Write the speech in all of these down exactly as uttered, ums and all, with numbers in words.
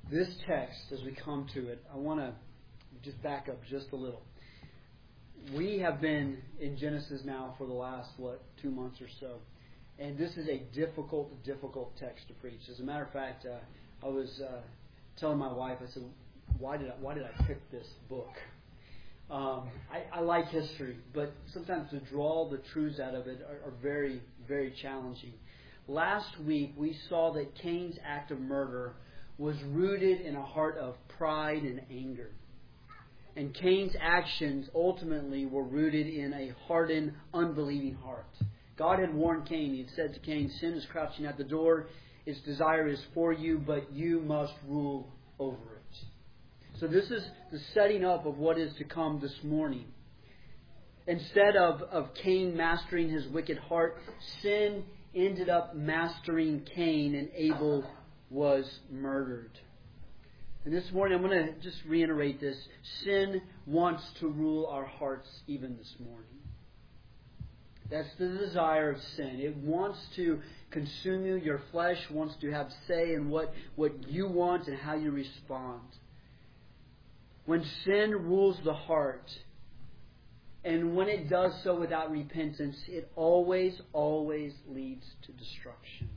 This text, as we come to it, I want to just back up just a little. We have been in Genesis now for the last, what, two months or so. And this is a difficult, difficult text to preach. As a matter of fact, uh, I was uh, telling my wife, I said, why did I, why did I pick this book? Um, I, I like history, but sometimes to draw the truths out of it are, are very, very challenging. Last week, we saw that Cain's act of murder was rooted in a heart of pride and anger. And Cain's actions ultimately were rooted in a hardened, unbelieving heart. God had warned Cain. He had said to Cain, sin is crouching at the door. Its desire is for you, but you must rule over it. So this is the setting up of what is to come this morning. Instead of, of Cain mastering his wicked heart, sin ended up mastering Cain, and Abel was murdered. And this morning I'm going to just reiterate this. Sin wants to rule our hearts even this morning. That's the desire of sin. It wants to consume you. Your flesh wants to have say in what, what you want and how you respond. When sin rules the heart, and when it does so without repentance, it always, always leads to destruction.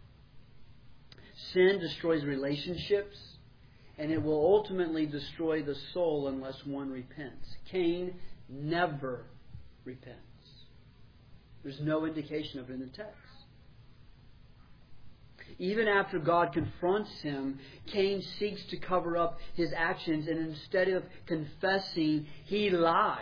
Sin destroys relationships, and it will ultimately destroy the soul unless one repents. Cain never repents. There's no indication of it in the text. Even after God confronts him, Cain seeks to cover up his actions, and instead of confessing, he lies.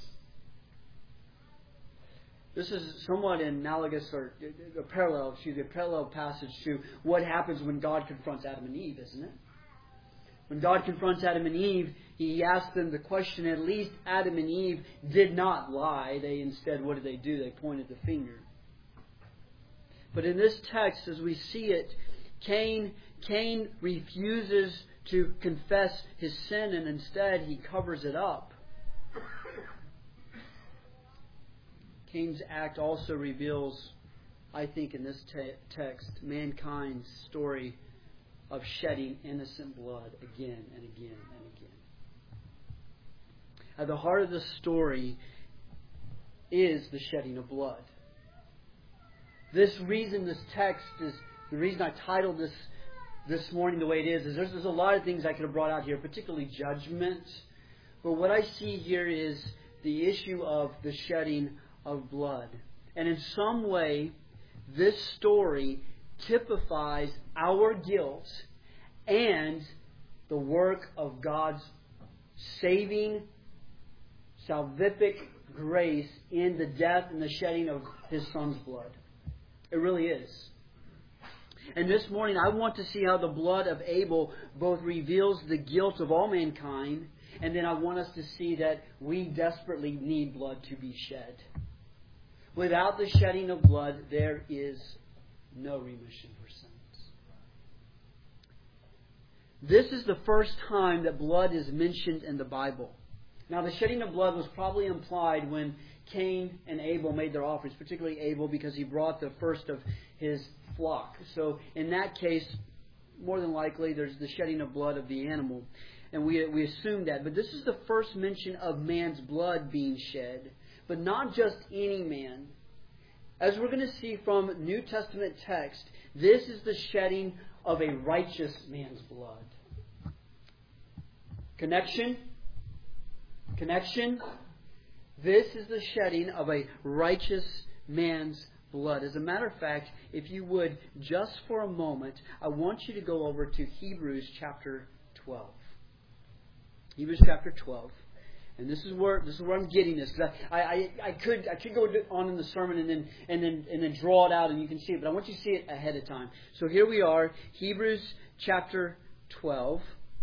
This is somewhat analogous or a parallel, excuse me, a parallel passage to what happens when God confronts Adam and Eve, isn't it? When God confronts Adam and Eve, He asks them the question, at least Adam and Eve did not lie. They instead, what did they do? They pointed the finger. But in this text, as we see it, Cain, Cain refuses to confess his sin, and instead he covers it up. Cain's act also reveals, I think in this te- text, mankind's story of shedding innocent blood again and again and again. At the heart of the story is the shedding of blood. This reason this text is, the reason I titled this this morning the way it is, is there's, there's a lot of things I could have brought out here, particularly judgment. But what I see here is the issue of the shedding of blood. And in some way, this story typifies our guilt and the work of God's saving, salvific grace in the death and the shedding of His Son's blood. It really is. And this morning I want to see how the blood of Abel both reveals the guilt of all mankind, and then I want us to see that we desperately need blood to be shed. Without the shedding of blood, there is no remission for sins. This is the first time that blood is mentioned in the Bible. Now, the shedding of blood was probably implied when Cain and Abel made their offerings, particularly Abel because he brought the first of his flock. So, in that case, more than likely, there's the shedding of blood of the animal. And we, we assume that. But this is the first mention of man's blood being shed. But not just any man. As we're going to see from New Testament text, this is the shedding of a righteous man's blood. Connection? Connection? This is the shedding of a righteous man's blood. As a matter of fact, if you would, just for a moment, I want you to go over to Hebrews chapter twelve. Hebrews chapter twelve. And this is where this is where I'm getting this, because I, I I could I could go on in the sermon and then and then and then draw it out and you can see it, but I want you to see it ahead of time. So here we are, Hebrews chapter twelve,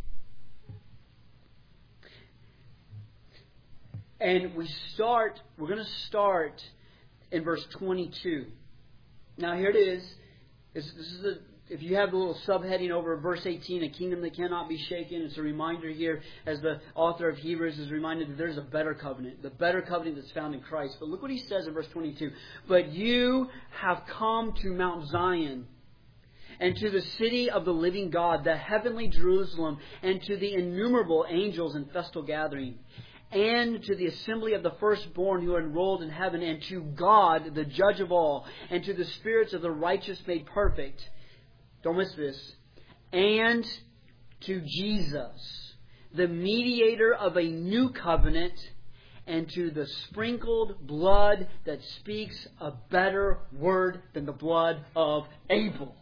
and we start. We're going to start in verse twenty-two. Now here it is. This, this is the. If you have the little subheading over verse eighteen, a kingdom that cannot be shaken, it's a reminder here, as the author of Hebrews is reminded that there's a better covenant, the better covenant that's found in Christ. But look what he says in verse twenty-two. But you have come to Mount Zion and to the city of the living God, the heavenly Jerusalem, and to the innumerable angels in festal gathering, and to the assembly of the firstborn who are enrolled in heaven, and to God, the judge of all, and to the spirits of the righteous made perfect. Don't miss this. And to Jesus, the mediator of a new covenant, and to the sprinkled blood that speaks a better word than the blood of Abel.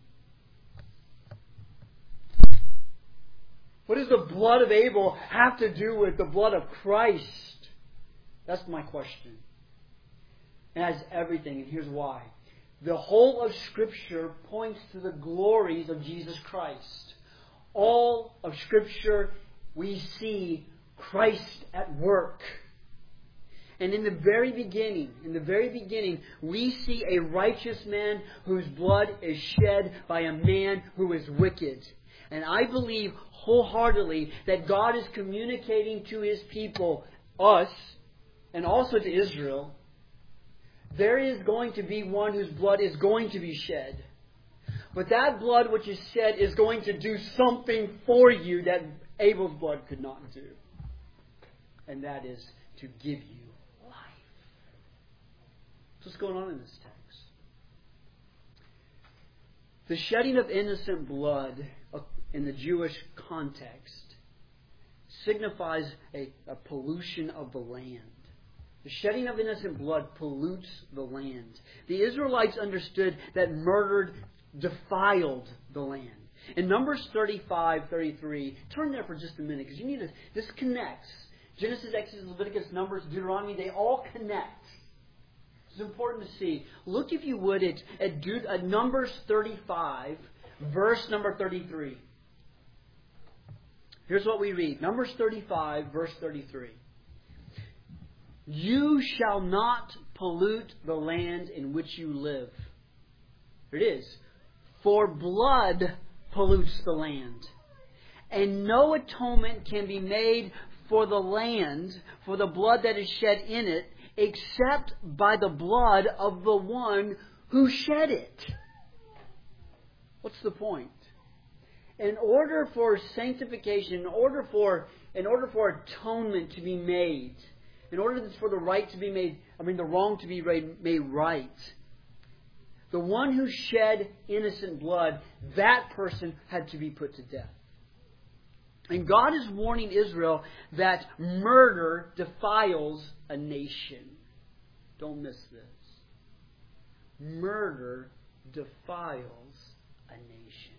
What does the blood of Abel have to do with the blood of Christ? That's my question. It has everything, and here's why. The whole of Scripture points to the glories of Jesus Christ. All of Scripture, we see Christ at work. And in the very beginning, in the very beginning, we see a righteous man whose blood is shed by a man who is wicked. And I believe wholeheartedly that God is communicating to His people, us, and also to Israel, there is going to be one whose blood is going to be shed. But that blood which is shed is going to do something for you that Abel's blood could not do. And that is to give you life. That's what's going on in this text. The shedding of innocent blood in the Jewish context signifies a, a pollution of the land. The shedding of innocent blood pollutes the land. The Israelites understood that murder defiled the land. In Numbers thirty-five, thirty-three, turn there for just a minute because you need to. This connects. Genesis, Exodus, Leviticus, Numbers, Deuteronomy, they all connect. It's important to see. Look, if you would, at, at, De- at Numbers thirty-five, verse number thirty-three. Here's what we read. Numbers thirty-five, verse thirty-three. You shall not pollute the land in which you live. Here it is. For blood pollutes the land. And no atonement can be made for the land, for the blood that is shed in it, except by the blood of the one who shed it. What's the point? In order for sanctification, in order for, in order for atonement to be made, in order for the right to be made, I mean the wrong to be made right, the one who shed innocent blood, that person had to be put to death. And God is warning Israel that murder defiles a nation. Don't miss this. Murder defiles a nation.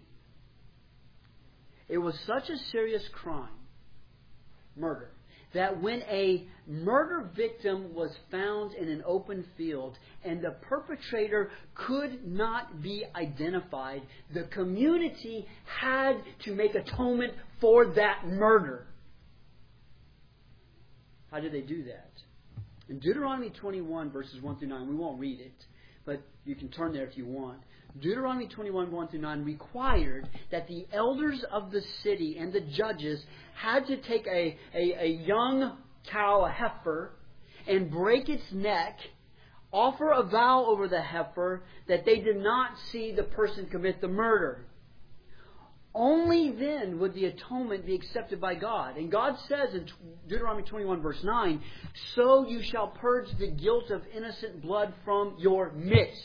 It was such a serious crime, murder, that when a murder victim was found in an open field and the perpetrator could not be identified, the community had to make atonement for that murder. How did they do that? In Deuteronomy twenty-one, verses one through nine, we won't read it, but you can turn there if you want. Deuteronomy twenty-one, one through nine required that the elders of the city and the judges had to take a, a, a young cow, a heifer, and break its neck, offer a vow over the heifer that they did not see the person commit the murder. Only then would the atonement be accepted by God. And God says in Deuteronomy twenty-one, verse nine, so you shall purge the guilt of innocent blood from your midst.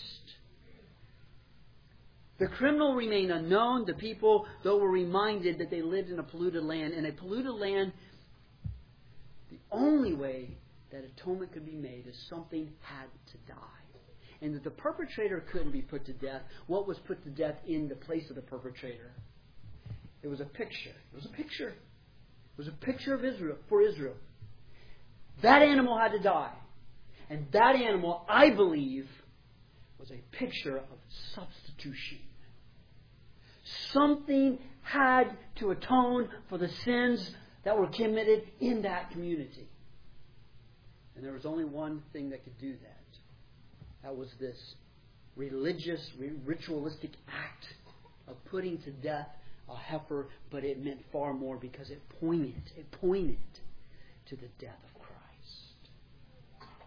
The criminal remained unknown. The people, though, were reminded that they lived in a polluted land. In a polluted land, the only way that atonement could be made is something had to die. And that the perpetrator couldn't be put to death. What was put to death in the place of the perpetrator? It was a picture. It was a picture. It was a picture of Israel, for Israel. That animal had to die. And that animal, I believe, was a picture of substitution. Something had to atone for the sins that were committed in that community. And there was only one thing that could do that. That was this religious, ritualistic act of putting to death a heifer, but it meant far more because it pointed, it pointed to the death of Christ.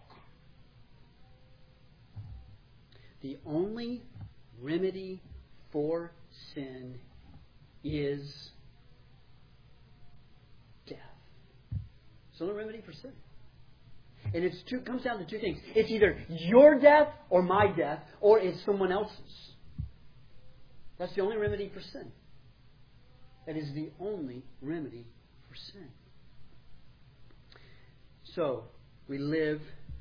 The only remedy for sin is death. It's the only remedy for sin. And it's two, it comes down to two things. It's either your death or my death, or it's someone else's. That's the only remedy for sin. That is the only remedy for sin. So, we live,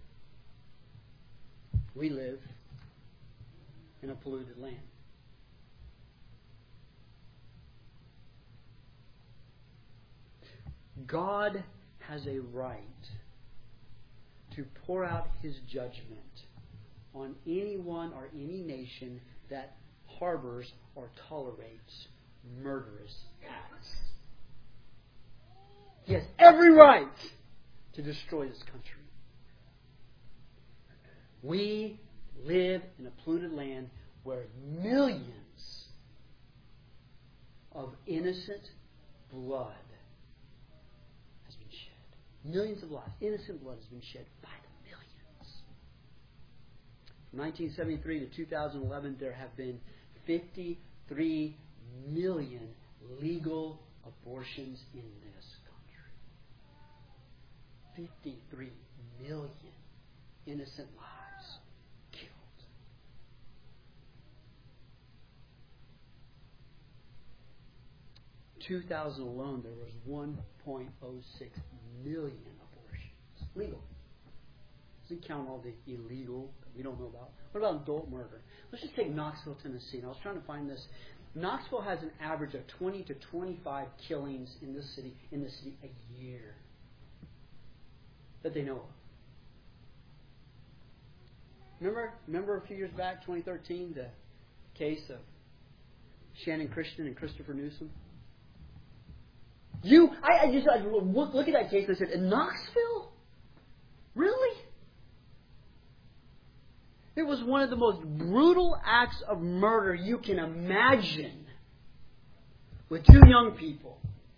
we live in a polluted land. God has a right to pour out His judgment on anyone or any nation that harbors or tolerates murderous acts. He has every right to destroy this country. We live in a polluted land where millions of innocent blood has been shed. Millions of lives. Innocent blood has been shed by the millions. From nineteen seventy-three to two thousand eleven, there have been fifty-three million legal abortions in this country. fifty-three million innocent lives killed. two thousand alone, there was one point oh six million abortions. Legal. Doesn't count all the illegal that we don't know about. What about adult murder? Let's just take Knoxville, Tennessee. And I was trying to find this. Knoxville has an average of twenty to twenty-five killings in this city in the city a year that they know of. Remember, remember a few years back, twenty thirteen, the case of Shannon Christian and Christopher Newsom? You, I, I just I look, look at that case and I said, in Knoxville? Really? It was one of the most brutal acts of murder you can imagine with two young people.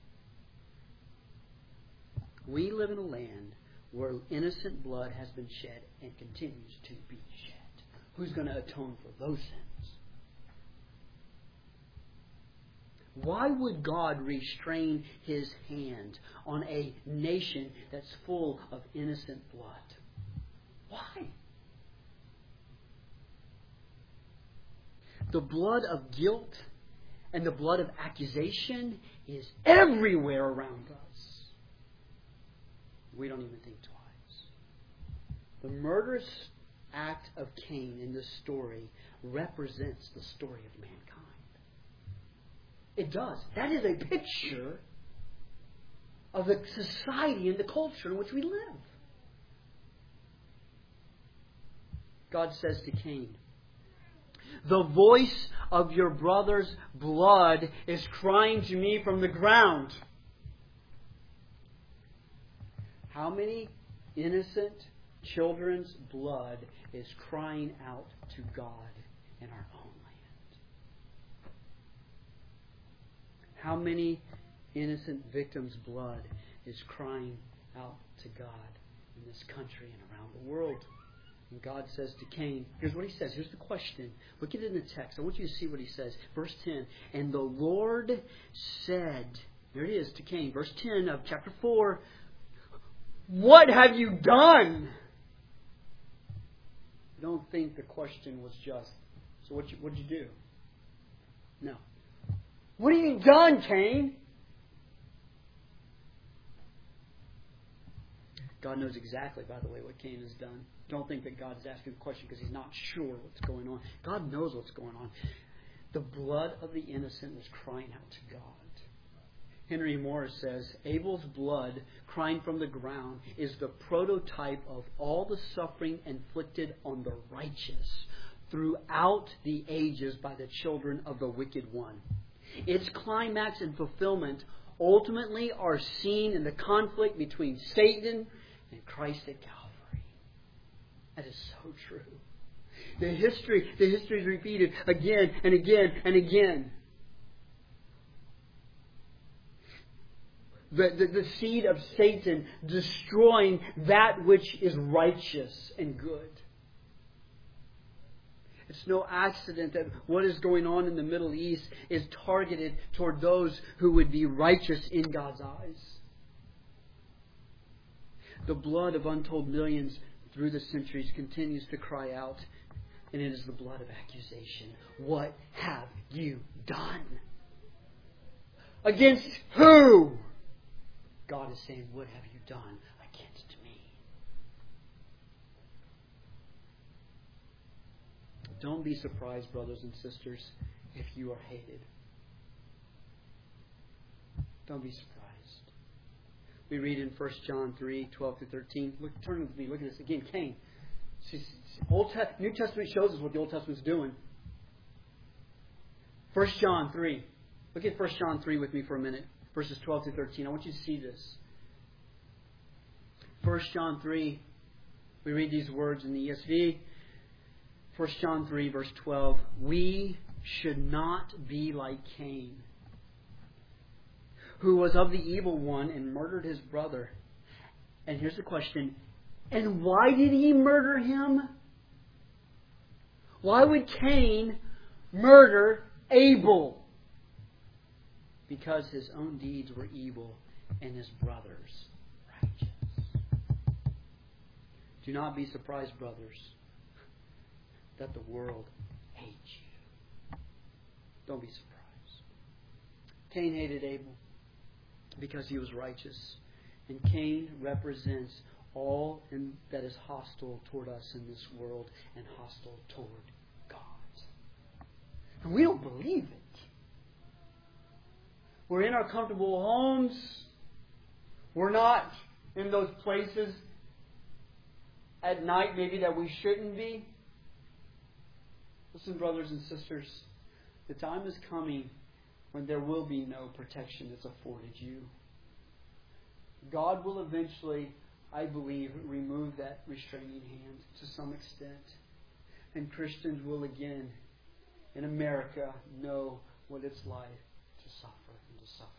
We live in a land where innocent blood has been shed and continues to be shed. Who's going to atone for those sins? Why would God restrain His hand on a nation that's full of innocent blood? Why? The blood of guilt and the blood of accusation is everywhere around us. We don't even think twice. The murderous act of Cain in this story represents the story of mankind. It does. That is a picture of the society and the culture in which we live. God says to Cain, "The voice of your brother's blood is crying to me from the ground." How many innocent children's blood is crying out to God in our own land? How many innocent victims' blood is crying out to God in this country and around the world? And God says to Cain, here's what He says. Here's the question. Look at it in the text. I want you to see what He says. Verse ten. And the Lord said, there it is to Cain, verse ten of chapter four, "What have you done?" I don't think the question was just, so what you, what'd you do? No. What have you done, Cain? God knows exactly, by the way, what Cain has done. Don't think that God's asking the question because He's not sure what's going on. God knows what's going on. The blood of the innocent was crying out to God. Henry Morris says, Abel's blood crying from the ground is the prototype of all the suffering inflicted on the righteous throughout the ages by the children of the wicked one. Its climax and fulfillment ultimately are seen in the conflict between Satan and Christ at Calvary. That is so true. The history, the history is repeated again and again and again. The, the, the seed of Satan destroying that which is righteous and good. It's no accident that what is going on in the Middle East is targeted toward those who would be righteous in God's eyes. The blood of untold millions through the centuries continues to cry out, and it is the blood of accusation. What have you done? Against who? God is saying, what have you done against me? Don't be surprised, brothers and sisters, if you are hated. Don't be surprised. We read in First John three, twelve through thirteen. Look, turn with me. Look at this. Again, Cain. Old Te- New Testament shows us what the Old Testament's doing. First John three. Look at First John three with me for a minute. Verses twelve through thirteen. I want you to see this. First John three. We read these words in the E S V. First John three, verse twelve. We should not be like Cain, who was of the evil one and murdered his brother. And here's the question. And why did he murder him? Why would Cain murder Abel? Because his own deeds were evil and his brother's righteous. Do not be surprised, brothers, that the world hates you. Don't be surprised. Cain hated Abel because he was righteous. And Cain represents all in, that is hostile toward us in this world and hostile toward God. And we don't believe it. We're in our comfortable homes. We're not in those places at night maybe that we shouldn't be. Listen, brothers and sisters, the time is coming when there will be no protection that's afforded you. God will eventually, I believe, remove that restraining hand to some extent. And Christians will again, in America, know what it's like to suffer and to suffer.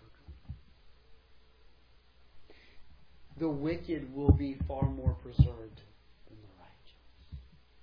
The wicked will be far more preserved than the righteous.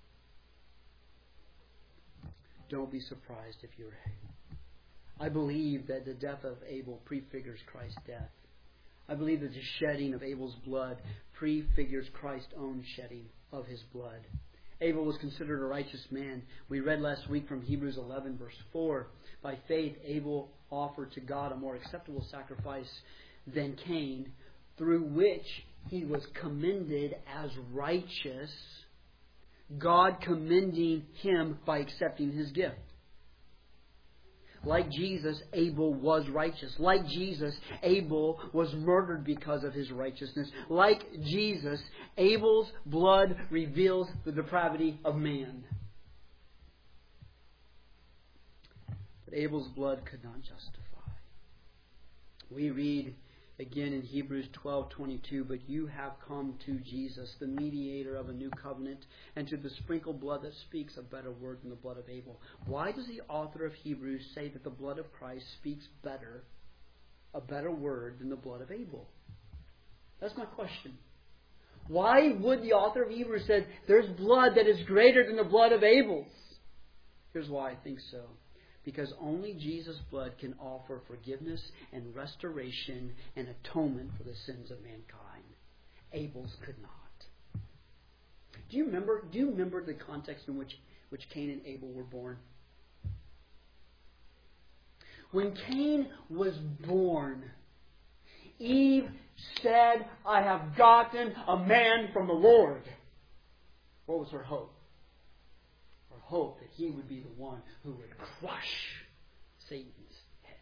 Don't be surprised if you're hated. I believe that the death of Abel prefigures Christ's death. I believe that the shedding of Abel's blood prefigures Christ's own shedding of his blood. Abel was considered a righteous man. We read last week from Hebrews eleven, verse four. By faith, Abel offered to God a more acceptable sacrifice than Cain, through which he was commended as righteous, God commending him by accepting his gift. Like Jesus, Abel was righteous. Like Jesus, Abel was murdered because of his righteousness. Like Jesus, Abel's blood reveals the depravity of man. But Abel's blood could not justify. We read again in Hebrews twelve twenty-two, but you have come to Jesus, the mediator of a new covenant, and to the sprinkled blood that speaks a better word than the blood of Abel. Why does the author of Hebrews say that the blood of Christ speaks better, a better word than the blood of Abel? That's my question. Why would the author of Hebrews say there's blood that is greater than the blood of Abel's? Here's why I think so. Because only Jesus' blood can offer forgiveness and restoration and atonement for the sins of mankind. Abel's could not. Do you remember? Do you remember the context in which, which Cain and Abel were born? When Cain was born, Eve said, "I have gotten a man from the Lord." What was her hope? Hope that he would be the one who would crush Satan's head.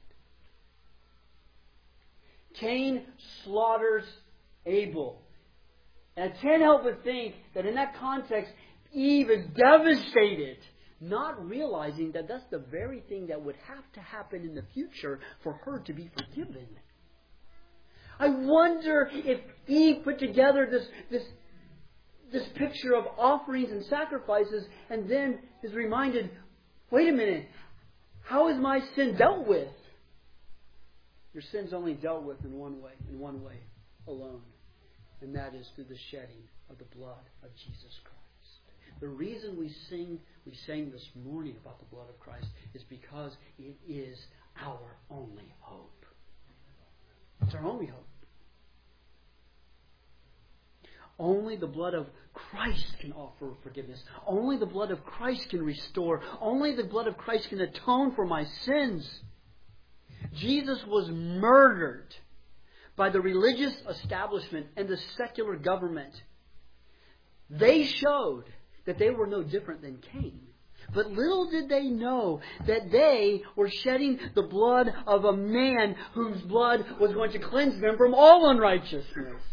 Cain slaughters Abel. And I can't help but think that in that context, Eve is devastated, not realizing that that's the very thing that would have to happen in the future for her to be forgiven. I wonder if Eve put together this, this This picture of offerings and sacrifices, and then is reminded, wait a minute, how is my sin dealt with? Your sin's only dealt with in one way, in one way alone, and that is through the shedding of the blood of Jesus Christ. The reason we sing, we sang this morning about the blood of Christ is because it is our only hope. It's our only hope. Only the blood of Christ can offer forgiveness. Only the blood of Christ can restore. Only the blood of Christ can atone for my sins. Jesus was murdered by the religious establishment and the secular government. They showed that they were no different than Cain. But little did they know that they were shedding the blood of a man whose blood was going to cleanse them from all unrighteousness.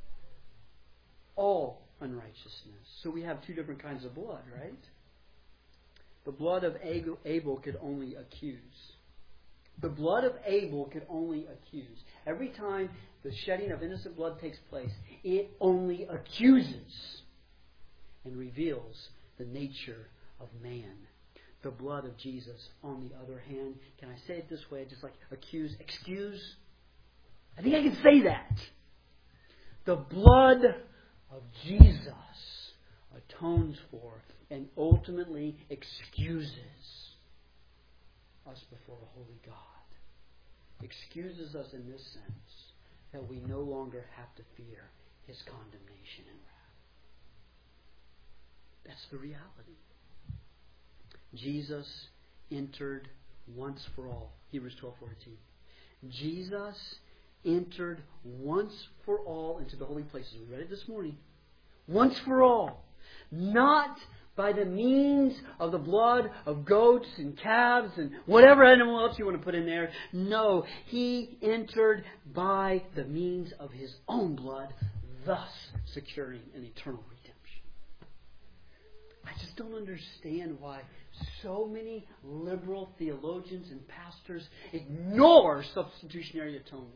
All unrighteousness. So we have two different kinds of blood, right? The blood of Abel could only accuse. The blood of Abel could only accuse. Every time the shedding of innocent blood takes place, it only accuses and reveals the nature of man. The blood of Jesus, on the other hand, can I say it this way, just like accuse, excuse? I think I can say that. The blood of Jesus atones for and ultimately excuses us before a holy God. Excuses us in this sense that we no longer have to fear His condemnation and wrath. That's the reality. Jesus entered once for all. Hebrews twelve fourteen. Jesus entered once for all into the holy places. We read it this morning. Once for all. Not by the means of the blood of goats and calves and whatever animal else you want to put in there. No, He entered by the means of His own blood, thus securing an eternal redemption. I just don't understand why so many liberal theologians and pastors ignore substitutionary atonement.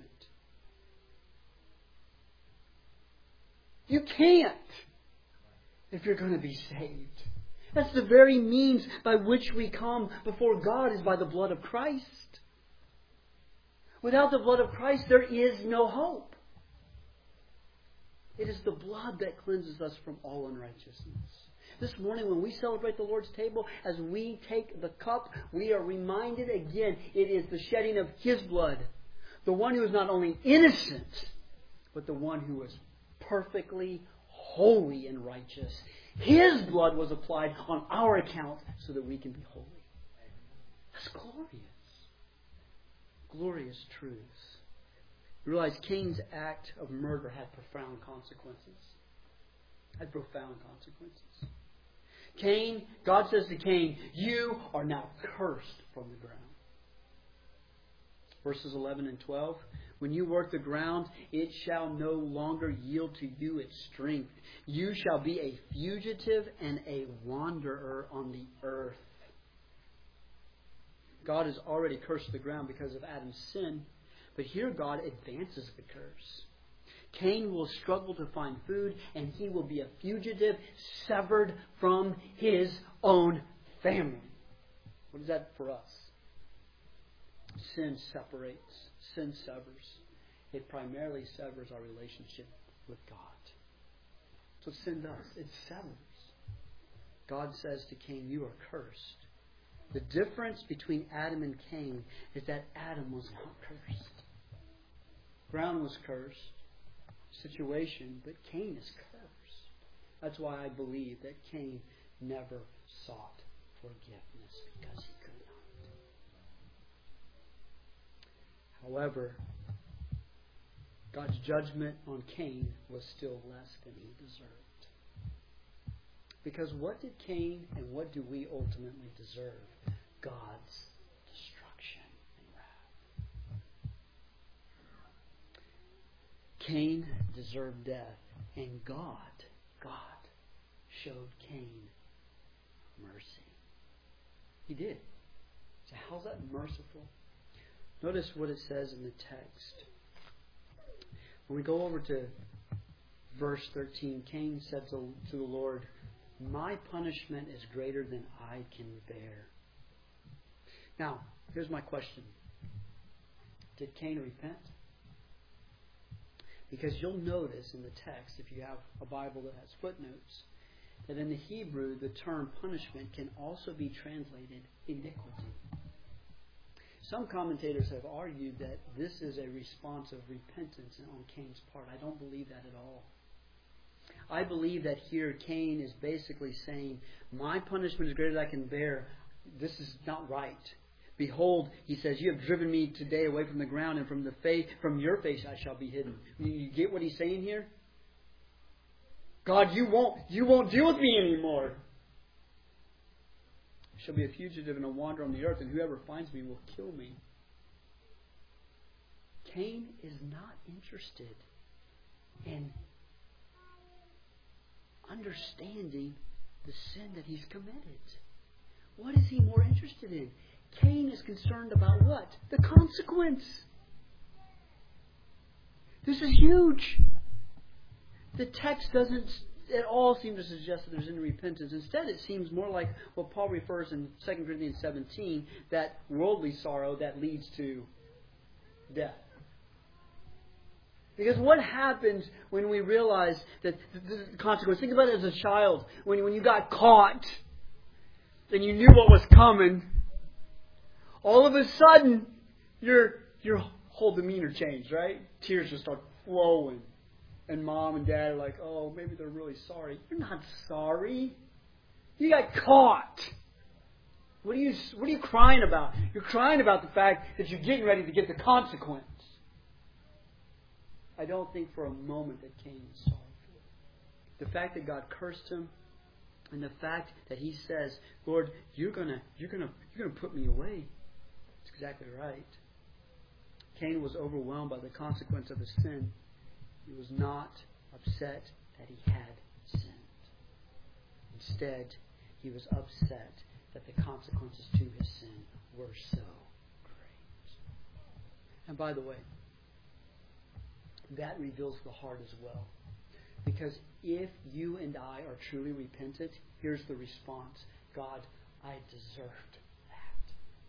You can't if you're going to be saved. That's the very means by which we come before God, is by the blood of Christ. Without the blood of Christ, there is no hope. It is the blood that cleanses us from all unrighteousness. This morning when we celebrate the Lord's table, as we take the cup, we are reminded again, it is the shedding of His blood. The one who is not only innocent, but the one who is perfectly holy and righteous. His blood was applied on our account so that we can be holy. That's glorious. Glorious truths. You realize Cain's act of murder had profound consequences. Had profound consequences. Cain, God says to Cain, you are now cursed from the ground. Verses eleven and twelve. When you work the ground, it shall no longer yield to you its strength. You shall be a fugitive and a wanderer on the earth. God has already cursed the ground because of Adam's sin. But here God advances the curse. Cain will struggle to find food, and he will be a fugitive, severed from his own family. What is that for us? Sin separates. Sin severs. It primarily severs our relationship with God. That's what sin does. It severs. God says to Cain, you are cursed. The difference between Adam and Cain is that Adam was not cursed. Ground was cursed. Situation, but Cain is cursed. That's why I believe that Cain never sought forgiveness, because he could not. However, God's judgment on Cain was still less than he deserved. Because what did Cain and what do we ultimately deserve? God's destruction and wrath. Cain deserved death, and God, God showed Cain mercy. He did. So how's that merciful? Notice what it says in the text. When we go over to verse thirteen, Cain said to, to the Lord, my punishment is greater than I can bear. Now, here's my question. Did Cain repent? Because you'll notice in the text, if you have a Bible that has footnotes, that in the Hebrew, the term punishment can also be translated iniquity. Some commentators have argued that this is a response of repentance on Cain's part. I don't believe that at all. I believe that here Cain is basically saying, my punishment is greater than I can bear. This is not right. Behold, he says, you have driven me today away from the ground, and from the face, from your face I shall be hidden. You get what he's saying here? God, you won't, you won't deal with me anymore. I shall be a fugitive and a wanderer on the earth, and whoever finds me will kill me. Cain is not interested in understanding the sin that he's committed. What is he more interested in? Cain is concerned about what? The consequence. This is huge. The text doesn't at all seem to suggest that there's any repentance. Instead, it seems more like what Paul refers in Second Corinthians seventeen, that worldly sorrow that leads to death. Because what happens when we realize that the consequence? Think about it as a child. When, when you got caught and you knew what was coming, all of a sudden your your whole demeanor changed, right? Tears just start flowing. And mom and dad are like, oh, maybe they're really sorry. You're not sorry. You got caught. What are you, what are you crying about? You're crying about the fact that you're getting ready to get the consequence. I don't think for a moment that Cain was sorrowful. The fact that God cursed him, and the fact that he says, Lord, you're gonna, you're gonna, you're gonna put me away. That's exactly right. Cain was overwhelmed by the consequence of his sin. He was not upset that he had sinned. Instead, he was upset that the consequences to his sin were so great. And by the way, that reveals the heart as well. Because if you and I are truly repentant, here's the response. God, I deserved that.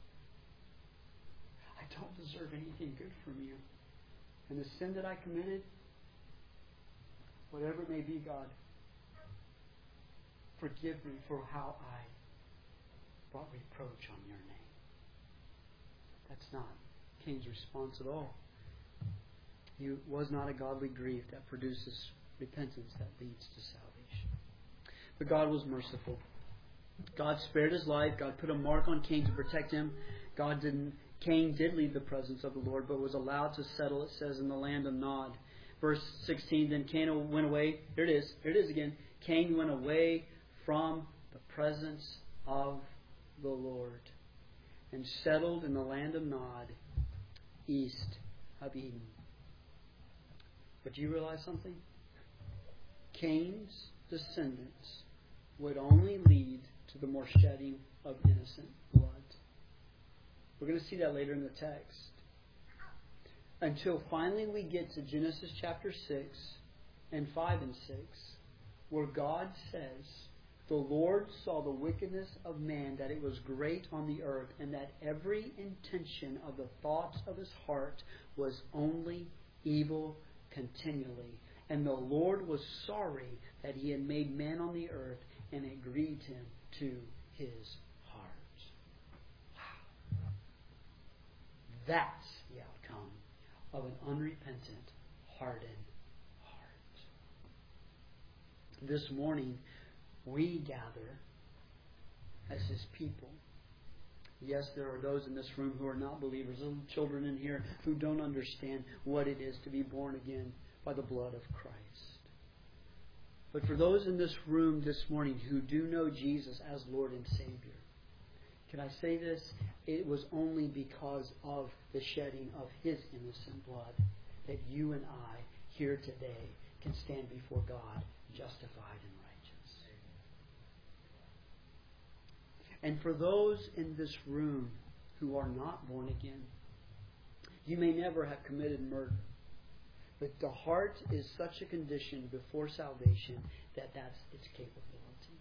I don't deserve anything good from you. And the sin that I committed, whatever it may be, God, forgive me for how I brought reproach on your name. That's not Cain's response at all. He was not a godly grief that produces repentance that leads to salvation. But God was merciful. God spared his life. God put a mark on Cain to protect him. God didn't. Cain did leave the presence of the Lord, but was allowed to settle, it says, in the land of Nod. Verse sixteen, then Cain went away. Here it is. Here it is again. Cain went away from the presence of the Lord and settled in the land of Nod, east of Eden. But do you realize something? Cain's descendants would only lead to the more shedding of innocent blood. We're going to see that later in the text. Until finally we get to Genesis chapter six and five and six, where God says, the Lord saw the wickedness of man, that it was great on the earth, and that every intention of the thoughts of his heart was only evil continually. And the Lord was sorry that he had made man on the earth, and it grieved him to his heart. Wow. That's the outcome of an unrepentant, hardened heart. This morning, we gather as his people. Yes, there are those in this room who are not believers, little children in here who don't understand what it is to be born again by the blood of Christ. But for those in this room this morning who do know Jesus as Lord and Savior, can I say this? It was only because of the shedding of his innocent blood that you and I here today can stand before God justified and righteous. And for those in this room who are not born again, you may never have committed murder. But the heart is such a condition before salvation that that's its capability.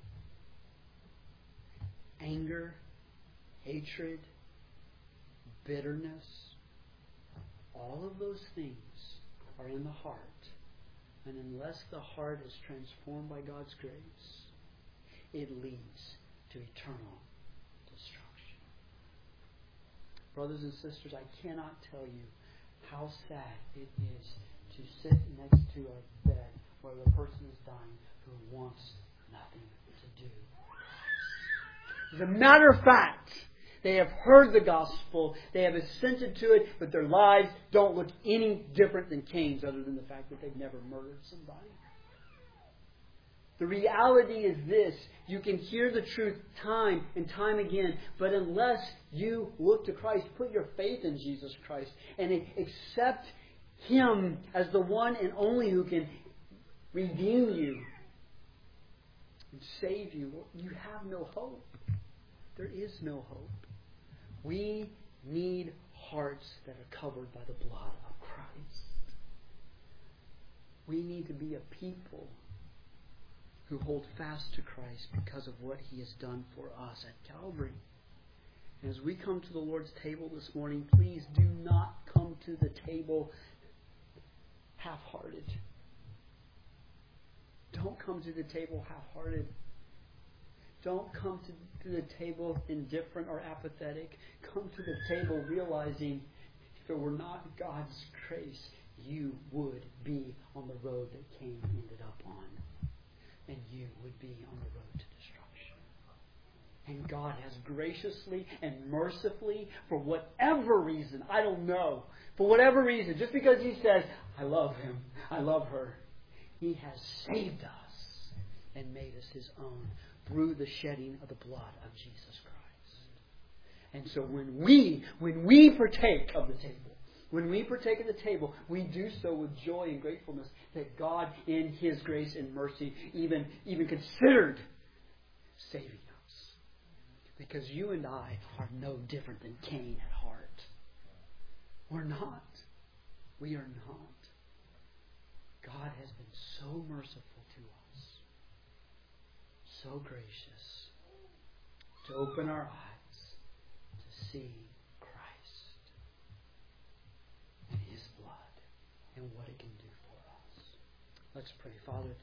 Anger, hatred, bitterness, all of those things are in the heart. And unless the heart is transformed by God's grace, it leads to eternal destruction. Brothers and sisters, I cannot tell you how sad it is to sit next to a bed where the person is dying who wants nothing to do. As a matter of fact, they have heard the gospel, they have assented to it, but their lives don't look any different than Cain's other than the fact that they've never murdered somebody. The reality is this: you can hear the truth time and time again, but unless you look to Christ, put your faith in Jesus Christ, and accept Him as the one and only who can redeem you and save you, you have no hope. There is no hope. We need hearts that are covered by the blood of Christ. We need to be a people who hold fast to Christ because of what He has done for us at Calvary. And as we come to the Lord's table this morning, please do not come to the table half-hearted. Don't come to the table half-hearted. Don't come to, to the table indifferent or apathetic. Come to the table realizing if it were not God's grace, you would be on the road that Cain ended up on. And you would be on the road to destruction. And God has graciously and mercifully, for whatever reason, I don't know, for whatever reason, just because He says, I love him, I love her, He has saved us and made us His own through the shedding of the blood of Jesus Christ. And so when we, when we partake of the table, when we partake of the table, we do so with joy and gratefulness that God, in His grace and mercy, even, even considered saving us. Because you and I are no different than Cain at heart. We're not. We are not. God has been so merciful to us, so gracious, to open our eyes to see Christ and His blood and what it can do for us. Let's pray. Father,